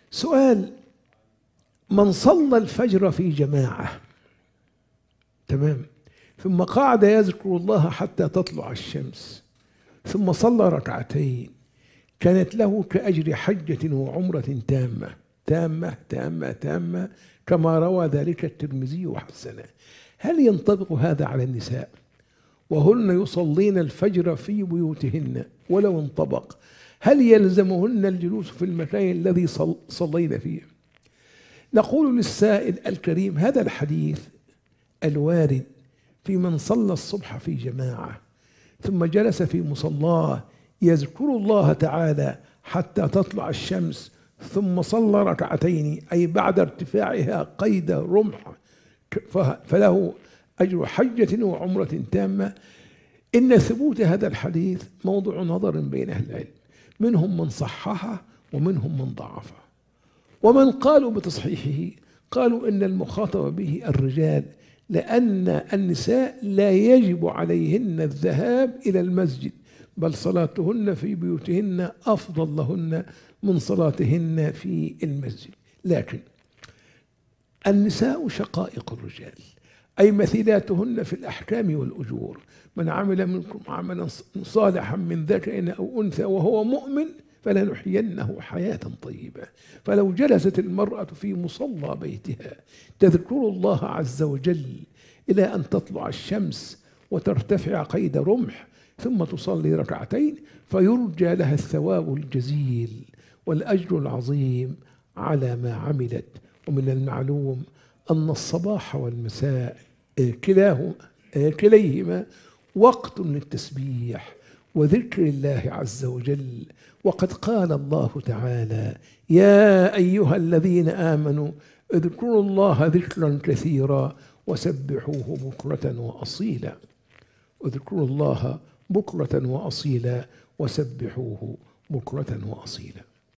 سؤال: من صلى الفجر في جماعة، تمام، ثم قعد يذكر الله حتى تطلع الشمس، ثم صلى ركعتين، كانت له كأجر حجة وعمرة تامة تامة تامة تامة، كما روى ذلك الترمذي وحسنه. هل ينطبق هذا على النساء وهن يصلين الفجر في بيوتهن؟ ولو انطبق، هل يلزمهن الجلوس في المكان الذي صلين فيه؟ نقول للسائل الكريم: هذا الحديث الوارد في من صلى الصبح في جماعة ثم جلس في مصلاه يذكر الله تعالى حتى تطلع الشمس، ثم صلى ركعتين، أي بعد ارتفاعها قيد رمح، فله أجر حجة وعمرة تامة. إن ثبوت هذا الحديث موضوع نظر بين أهل العلم، منهم من صححه ومنهم من ضعفه. ومن قالوا بتصحيحه قالوا إن المخاطب به الرجال، لأن النساء لا يجب عليهن الذهاب إلى المسجد، بل صلاتهن في بيوتهن أفضل لهن من صلاتهن في المسجد. لكن النساء شقائق الرجال، أي مثيلاتهن في الأحكام والأجور. من عمل منكم عملا صالحا من ذكر أو أنثى وهو مؤمن فلنحيينه حياة طيبة. فلو جلست المرأة في مصلى بيتها تذكر الله عز وجل إلى أن تطلع الشمس وترتفع قيد رمح، ثم تصلي ركعتين، فيرجى لها الثواب الجزيل والأجر العظيم على ما عملت. ومن المعلوم أن الصباح والمساء كليهما وقت للتسبيح وذكر الله عز وجل. وقد قال الله تعالى: يا أيها الذين آمنوا اذكروا الله ذكرا كثيرا وسبحوه بكرة وأصيلا. اذكروا الله بكرة وأصيلا وسبحوه بكرة وأصيلا.